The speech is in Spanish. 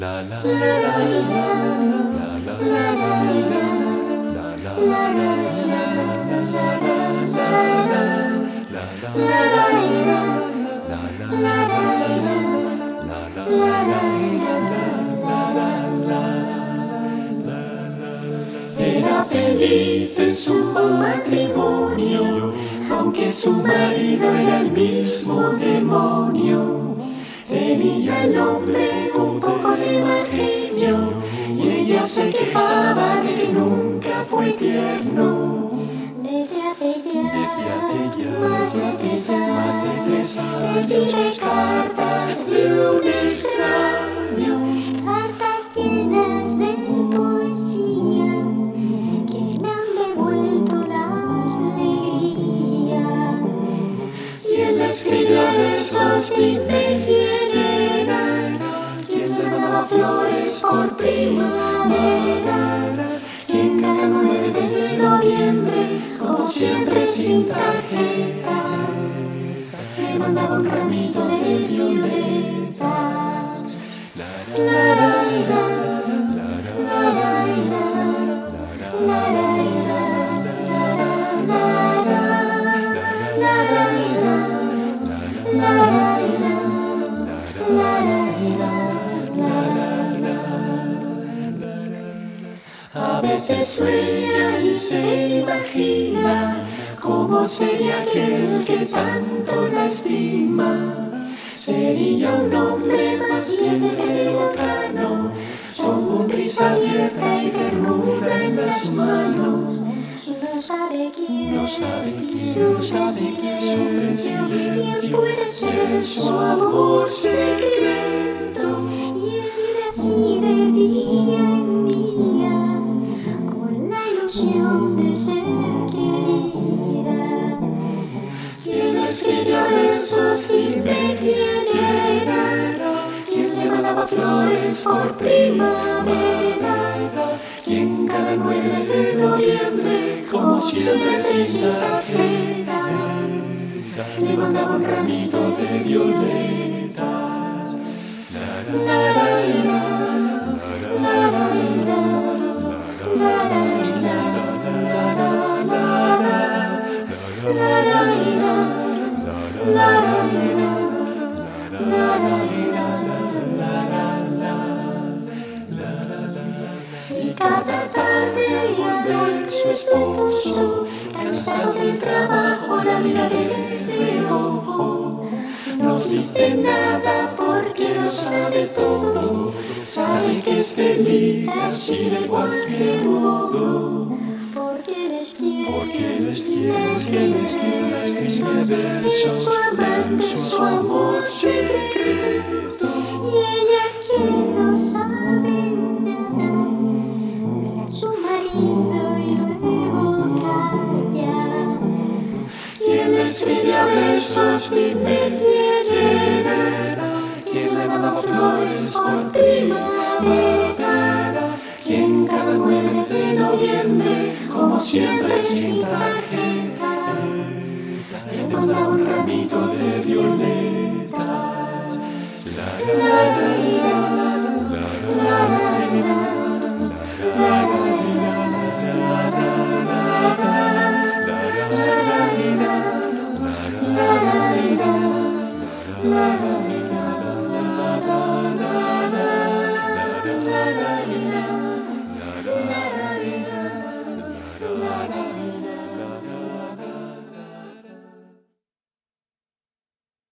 Era feliz en su matrimonio, aunque su marido era el mismo demonio. Tenía el hombre un poco de mal genio y ella se quejaba de que nunca fue tierno. Desde hace ya más de 3 años, recibe cartas de un extraño, cartas llenas de poesía que le han devuelto la alegría. y él le escribía versos, dime quién era, quien le mandaba flores por primavera, quien cada 9 de noviembre, como siempre sin tarjeta, le mandaba un ramito de violetas. A veces sueña y se imagina cómo sería aquel que tanto la estima. Sería un hombre más bien perecano, con risa abierta y ternura en las manos. No sabe quién, sufre en silencio, quién puede ser su amor secreto. y él vive así de día en día, con la ilusión de ser querida. Quien le escribía versos, dime quién era, quien le mandaba flores por primavera, quien cada 9 de noviembre, como siempre sin tarjeta, le mandaba un ramito de violetas. Y cada tarde al dormir su esposo, Cansado del trabajo, la mira de reojo. No dice nada porque lo sabe todo. Sabe que es feliz así de cualquier modo. porque les quiere, Porque les quiere, escribe versos, su amante, su amor secreto. y ella que no sabe nada, mira a su marido y luego calla. Quien le escribía versos, dime quién era, quien le mandaba flores por primavera, quien cada 9 de noviembre, como siempre sin tarjeta, le mandaba un ramito de violetas. La